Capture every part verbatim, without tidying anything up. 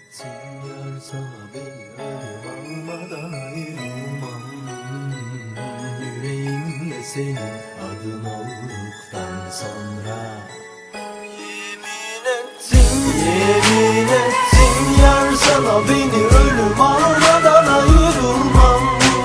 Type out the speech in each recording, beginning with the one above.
ettin yar, sana beni ölüm almadan ayırmam. Yüreğimde senin adın olduktan sonra yemin ettin, yemin ettin yar, sana beni ölüm almadan ayırmam.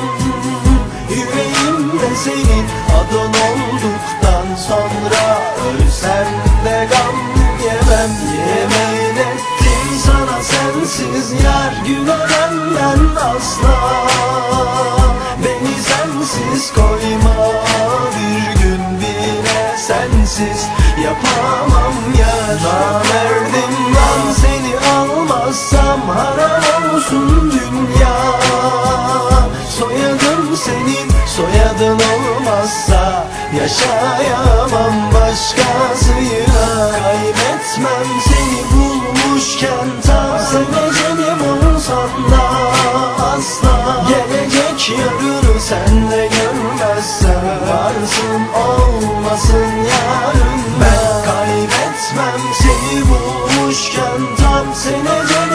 Yüreğimde senin adın olduktan sonra ölsem de gam yemem. Yemin ettim sana sensiz yar, güne benden asla. Beni sensiz koyma bir gün bile, sensiz yapamam yar. Namerdim lan, seni almazsam haram olsun dünya. Soyadım senin, soyadın olmazsa yaşayamam başkasıyla. Kaybetmem seni bulmuşken, tam seveceğim olsan da asla. Gelecek yarını sen de görmezsen, varsın olmasın yarın. Ben kaybetmem seni bulmuşken, tam seveceğim